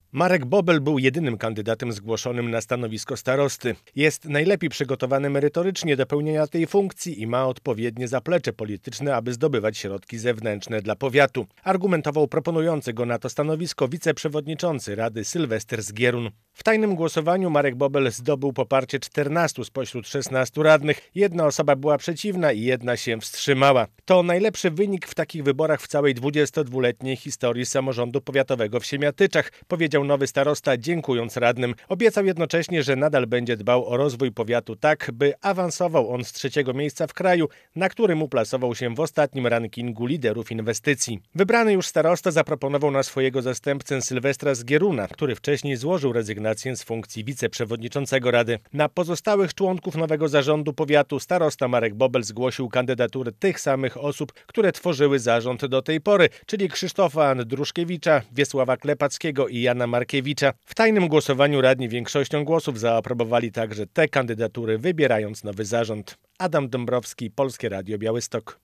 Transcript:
Marek Bobel był jedynym kandydatem zgłoszonym na stanowisko starosty. Jest najlepiej przygotowany merytorycznie do pełnienia tej funkcji i ma odpowiednie zaplecze polityczne, aby zdobywać środki zewnętrzne dla powiatu. Argumentował proponujący go na to stanowisko wiceprzewodniczący Rady Sylwester Zgierun. W tajnym głosowaniu Marek Bobel zdobył poparcie 14 spośród 16 radnych. Jedna osoba była przeciwna i jedna się wstrzymała. To najlepszy wynik w takich wyborach w całej 22-letniej historii samorządu powiatowego w Siemiatyczach, powiedział nowy starosta, dziękując radnym. Obiecał jednocześnie, że nadal będzie dbał o rozwój powiatu tak, by awansował on z 3. miejsca w kraju, na którym uplasował się w ostatnim rankingu liderów inwestycji. Wybrany już starosta zaproponował na swojego zastępcę Sylwestra Zgieruna, który wcześniej złożył rezygnację z funkcji wiceprzewodniczącego rady. Na pozostałych członków nowego zarządu powiatu starosta Marek Bobel zgłosił kandydatury tych samych osób, które tworzyły zarząd do tej pory, czyli Krzysztofa Andruszkiewicza, Wiesława Klepackiego i Jana Markiewicza. W tajnym głosowaniu radni większością głosów zaaprobowali także te kandydatury, wybierając nowy zarząd. Adam Dąbrowski, Polskie Radio Białystok.